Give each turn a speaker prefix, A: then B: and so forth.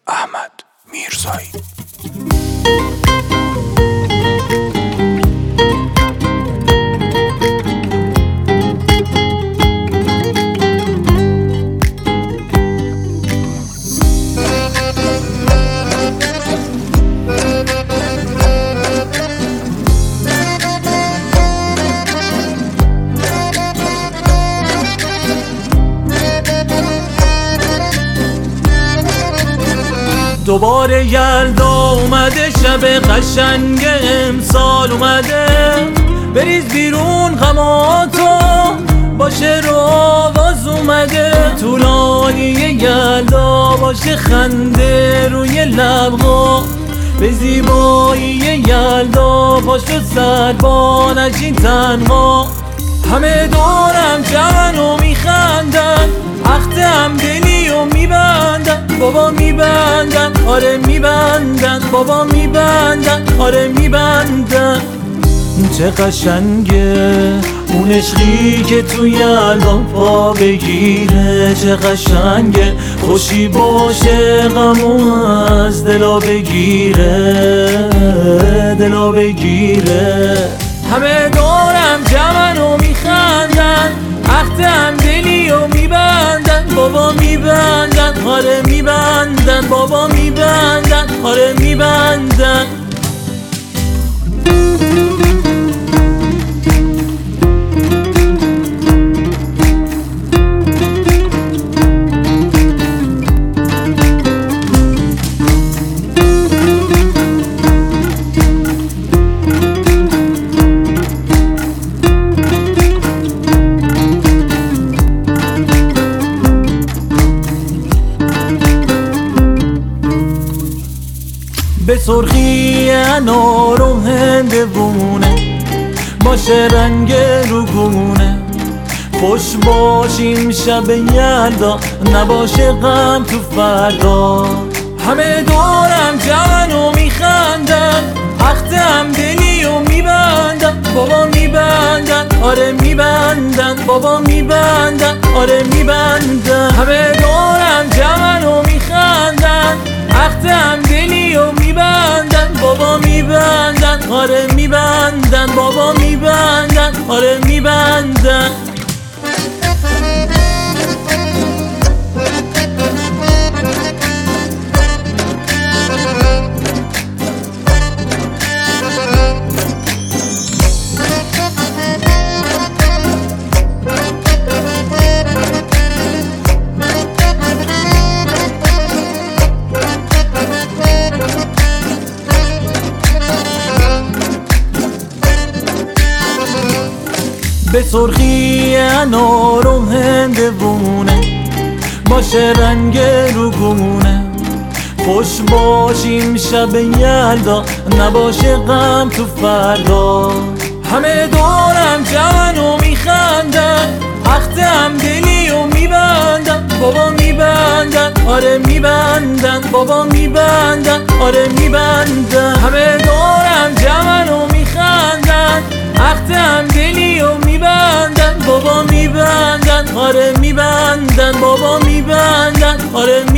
A: احمد میرزایی.
B: دوباره یلدا اومده، شب قشنگ امسال اومده. بریز بیرون غماتو، باشه رو آواز اومده. طولانی یلدا باشه خنده روی لبها، به زیبایی یلدا پاشو سربا نشین تنها. همه دورم جمعن و میخندن، عقدم دلی و میبندن. بابا میبندن، آره میبندن. بابا میبندن، آره میبندن. چه قشنگه اون عشقی که توی یلدا پا بگیره. چه قشنگه خوشی باشه غمو از دلا بگیره، دلا بگیره. همه دورم جمعن و میخندن، عقدم دلی و میبندن. بابا میبندن، آره میبندن. بابا میبندن، آره میبندن. به سرخی انار و هندوونه، باشه رنگ روگونه. خوش باشیم شب یلدا، نباشه غم تو فردا. همه دورم جمعن و میخندن، عقدم دلی و میبندن. بابا میبندن، آره میبندن. بابا میبندن، آره میبندن. همه دورم جمعن و میخندن، عقدم دلی و میبندن. بابا میبندن، آره میبندن. بابا میبندن، آره میبندن. به سرخی انار و هندوونه، باشه رنگ روگونه. خوش باشیم شب یلدا، نباشه غم تو فردا. همه دورم جمعن و میخندن، عقدم دلی و میبندن. بابا میبندن، آره میبندن. بابا میبندن، آره میبندن. همه دورم جمعن و میخندن، عقدم دلی و میبندن. بابا میبندن، آره میبندن. بابا میبندن، آره میبندن.